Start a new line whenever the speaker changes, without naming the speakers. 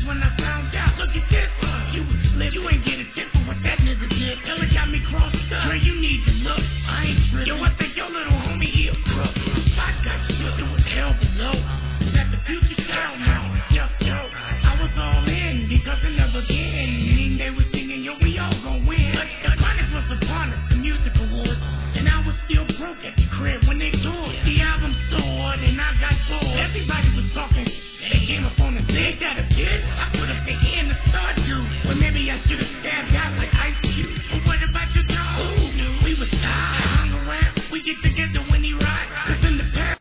when I found out. Look at this, you was slip. You ain't get a tip for what that nigga did. Hell, it got me crossed up. Girl, you need to look. I ain't tripping. Yo, I think